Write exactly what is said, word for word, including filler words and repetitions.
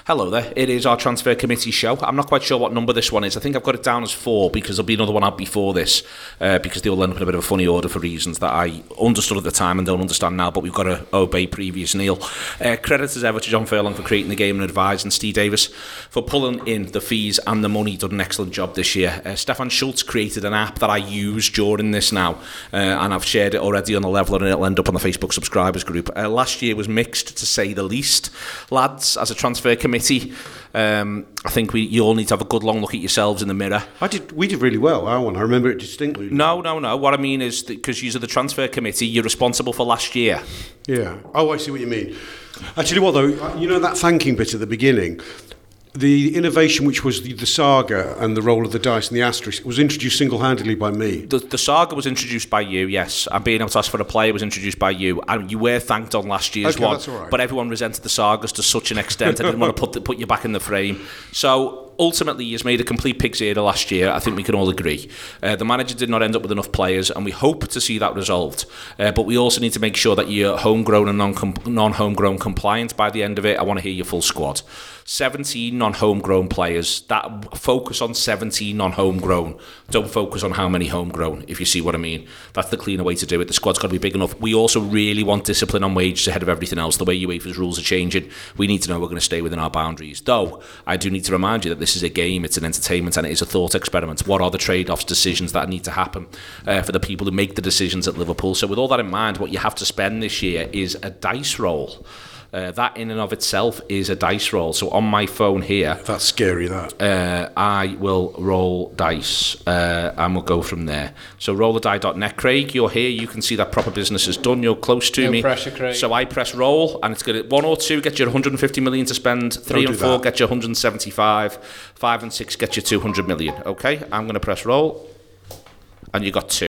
Hello there, it is our transfer committee show. I'm not quite sure what number this one is. I think I've got it down as four because there'll be another one out before this uh, because they all end up in a bit of a funny order for reasons that I understood at the time and don't understand now, but we've got to obey previous Neil. Uh, credit as ever to John Furlong for creating the game and advising Steve Davis for pulling in the fees and the money. Done an excellent job this year. Uh, Stefan Schultz created an app that I use during this now uh, and I've shared it already on the Leveller and it'll end up on the Facebook subscribers group. Uh, last year was mixed to say the least. Lads, as a transfer committee, Um, I think we you all need to have a good long look at yourselves in the mirror. I did. We did really well, I won. I remember it distinctly. No, no, no. What I mean is that because you're the transfer committee, you're responsible for last year. Yeah. Oh, I see what you mean. Actually, what though? You know that thanking bit at the beginning? The innovation, which was the, the saga and the roll of the dice and the asterisk, was introduced single-handedly by me. The, the saga was introduced by you, yes. And being able to ask for a player was introduced by you. And you were thanked on last year's okay, one. That's all right. But everyone resented the sagas to such an extent I didn't want to put the, put you back in the frame. So ultimately, he's made a complete pig's ear last year. I think we can all agree. Uh, the manager did not end up with enough players, and we hope to see that resolved. Uh, but we also need to make sure that you're homegrown and non non-homegrown compliant by the end of it. I want to hear your full squad. seventeen non-homegrown players. That focus on seventeen non-homegrown. Don't focus on how many homegrown, if you see what I mean. That's the cleaner way to do it. The squad's got to be big enough. We also really want discipline on wages ahead of everything else. The way UEFA's rules are changing, we need to know we're going to stay within our boundaries. Though, I do need to remind you that this is a game, it's an entertainment, and it is a thought experiment. What are the trade-offs, decisions that need to happen uh, for the people who make the decisions at Liverpool? So with all that in mind, what you have to spend this year is a dice roll. Uh, that in and of itself is a dice roll. So on my phone here, that's scary. That uh, I will roll dice, uh, and we'll go from there. So roll the die dot net. Craig, you're here. You can see that proper business is done. You're close to no me. Pressure, Craig. So I press roll, and it's going to one or two get you one hundred fifty million to spend. Three Don't and four that. get you one hundred seventy-five. Five and six get you two hundred million. Okay, I'm going to press roll, and you got two.